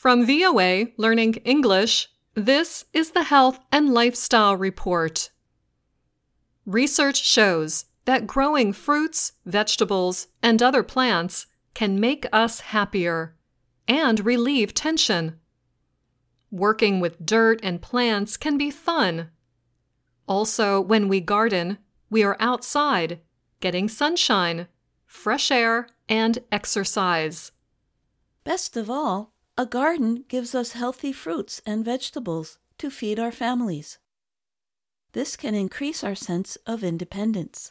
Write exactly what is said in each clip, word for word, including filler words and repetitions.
From V O A Learning English, this is the Health and Lifestyle Report. Research shows that growing fruits, vegetables, and other plants can make us happier and relieve tension. Working with dirt and plants can be fun. Also, when we garden, we are outside, getting sunshine, fresh air, and exercise. Best of all, a garden gives us healthy fruits and vegetables to feed our families. This can increase our sense of independence.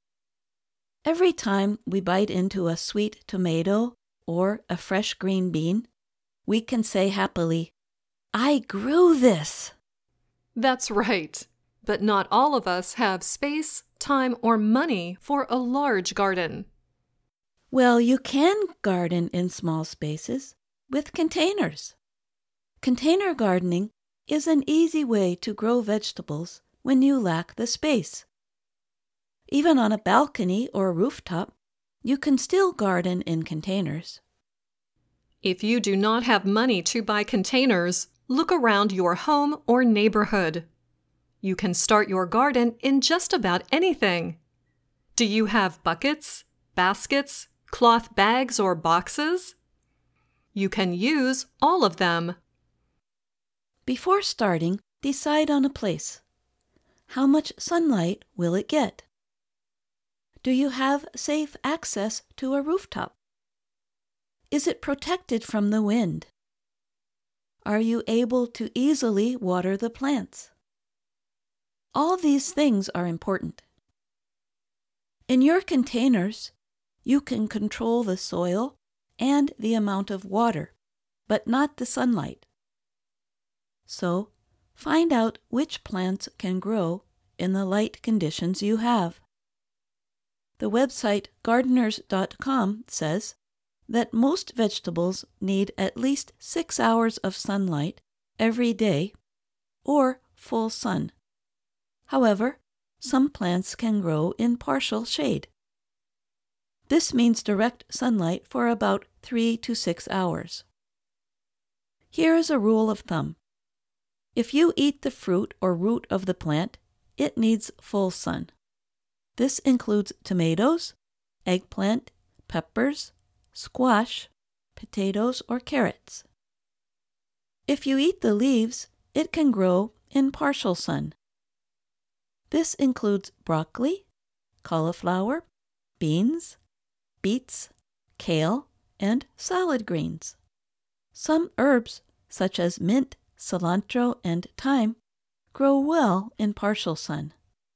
Every time we bite into a sweet tomato or a fresh green bean, we can say happily, "I grew this." That's right, but not all of us have space, time, or money for a large garden. Well, you can garden in small spaces with containers. Container gardening is an easy way to grow vegetables when you lack the space. Even on a balcony or rooftop, you can still garden in containers. If you do not have money to buy containers, look around your home or neighborhood. You can start your garden in just about anything. Do you have buckets, baskets, cloth bags, or boxes? You can use all of them. Before starting, decide on a place. How much sunlight will it get? Do you have safe access to a rooftop? Is it protected from the wind? Are you able to easily water the plants? All these things are important. In your containers, you can control the soil and the amount of water, but not the sunlight. So, find out which plants can grow in the light conditions you have. The website gardeners dot com says that most vegetables need at least six hours of sunlight every day or full sun. However, some plants can grow in partial shade. This means direct sunlight for about three to six hours. Here is a rule of thumb. If you eat the fruit or root of the plant, it needs full sun. This includes tomatoes, eggplant, peppers, squash, potatoes, or carrots. If you eat the leaves, it can grow in partial sun. This includes broccoli, cauliflower, beans, beets, kale, and salad greens. Some herbs, such as mint, cilantro, and thyme, grow well in partial sun.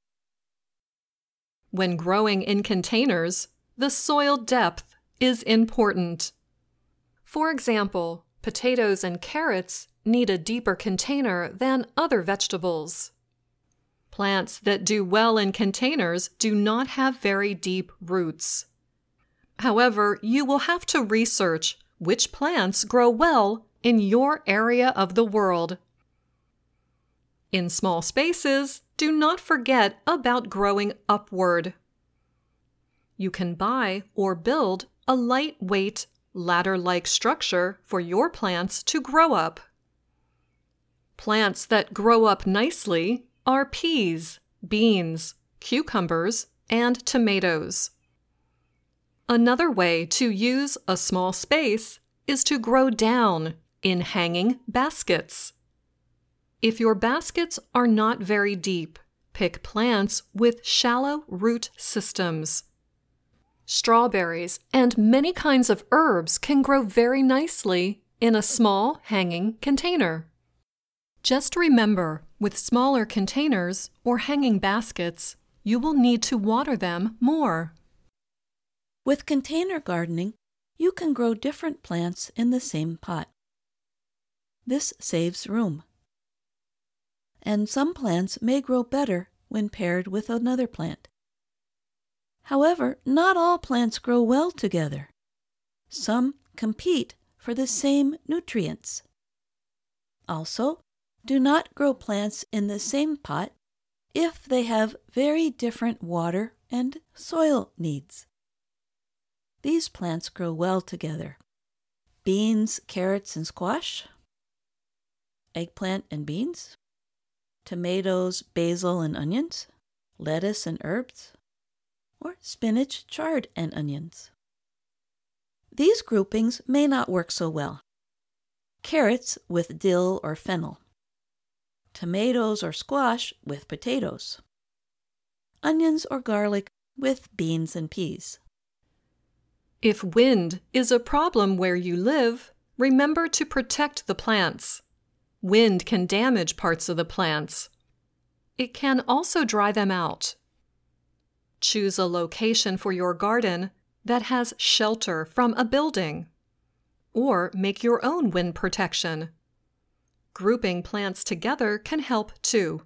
When growing in containers, the soil depth is important. For example, potatoes and carrots need a deeper container than other vegetables. Plants that do well in containers do not have very deep roots. However, you will have to research which plants grow well in your area of the world. In small spaces, do not forget about growing upward. You can buy or build a lightweight, ladder-like structure for your plants to grow up. Plants that grow up nicely are peas, beans, cucumbers, and tomatoes. Another way to use a small space is to grow down in hanging baskets. If your baskets are not very deep, pick plants with shallow root systems. Strawberries and many kinds of herbs can grow very nicely in a small hanging container. Just remember, with smaller containers or hanging baskets, you will need to water them more. With container gardening, you can grow different plants in the same pot. This saves room. And some plants may grow better when paired with another plant. However, not all plants grow well together. Some compete for the same nutrients. Also, do not grow plants in the same pot if they have very different water and soil needs. These plants grow well together. beans, carrots, and squash, eggplant and beans, tomatoes, basil, and onions, lettuce and herbs, or spinach, chard, and onions. These groupings may not work so well. Carrots with dill or fennel, tomatoes or squash with potatoes, onions or garlic with beans and peas. If wind is a problem where you live, remember to protect the plants. Wind can damage parts of the plants. It can also dry them out. Choose a location for your garden that has shelter from a building, or make your own wind protection. Grouping plants together can help too.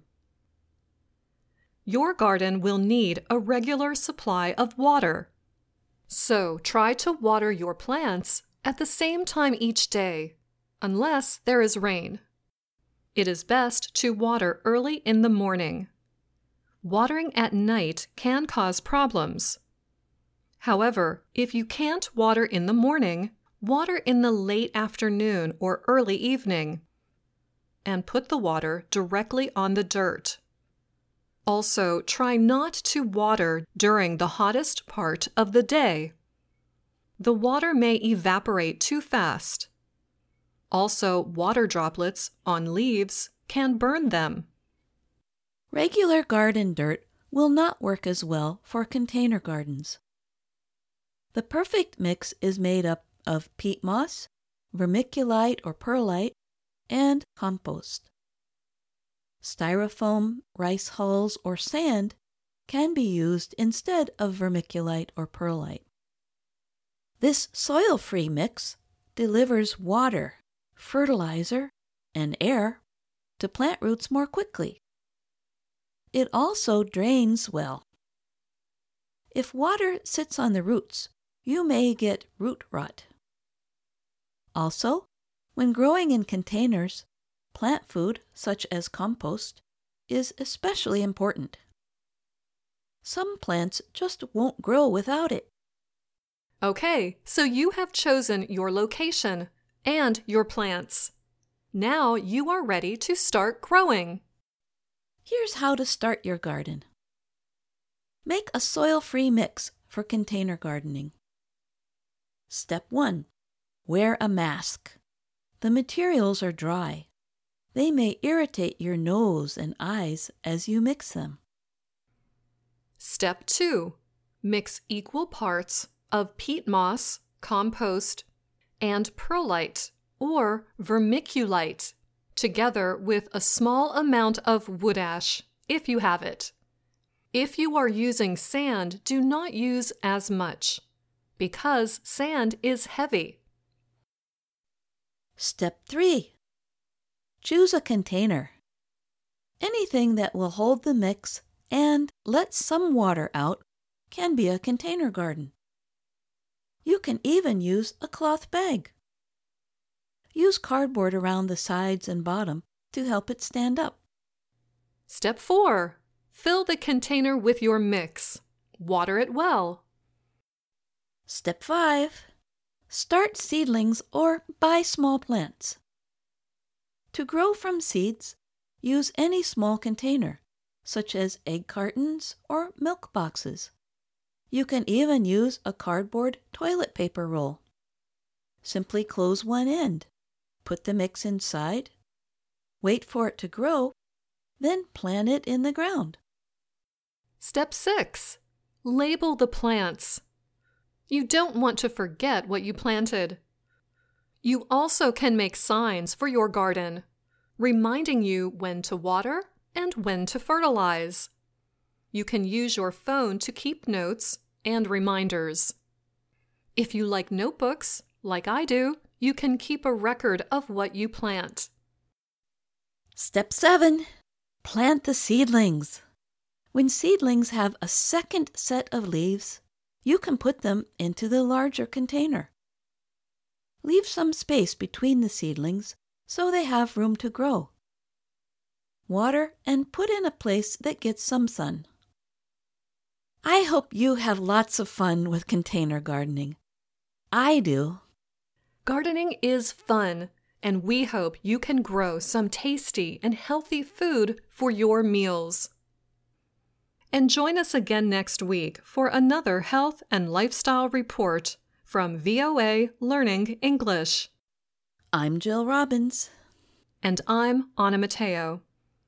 Your garden will need a regular supply of water. So try to water your plants at the same time each day, unless there is rain. It is best to water early in the morning. Watering at night can cause problems. However, if you can't water in the morning, water in the late afternoon or early evening, and put the water directly on the dirt. Also, try not to water during the hottest part of the day. The water may evaporate too fast. Also, water droplets on leaves can burn them. Regular garden dirt will not work as well for container gardens. The perfect mix is made up of peat moss, vermiculite or perlite, and compost. Styrofoam, rice hulls, or sand can be used instead of vermiculite or perlite. This soil-free mix delivers water, fertilizer, and air to plant roots more quickly. It also drains well. If water sits on the roots, you may get root rot. Also, when growing in containers, plant food, such as compost, is especially important. Some plants just won't grow without it. Okay, so you have chosen your location and your plants. Now you are ready to start growing. Here's how to start your garden. Make a soil-free mix for container gardening. Step one. Wear a mask. The materials are dry. They may irritate your nose and eyes as you mix them. Step two. Mix equal parts of peat moss, compost, and perlite or vermiculite together with a small amount of wood ash, if you have it. If you are using sand, do not use as much, because sand is heavy. Step three. Choose a container. Anything that will hold the mix and let some water out can be a container garden. You can even use a cloth bag. Use cardboard around the sides and bottom to help it stand up. Step four. Fill the container with your mix. Water it well. Step five. Start seedlings or buy small plants. To grow from seeds, use any small container, such as egg cartons or milk boxes. You can even use a cardboard toilet paper roll. Simply close one end, put the mix inside, wait for it to grow, then plant it in the ground. Step six. Label the plants. You don't want to forget what you planted. You also can make signs for your garden, reminding you when to water and when to fertilize. You can use your phone to keep notes and reminders. If you like notebooks, like I do, you can keep a record of what you plant. Step seven. Plant the seedlings. When seedlings have a second set of leaves, you can put them into the larger container. Leave some space between the seedlings so they have room to grow. Water and put in a place that gets some sun. I hope you have lots of fun with container gardening. I do. Gardening is fun, and we hope you can grow some tasty and healthy food for your meals. And join us again next week for another health and lifestyle report from V O A Learning English. I'm Jill Robbins. And I'm Anna Matteo.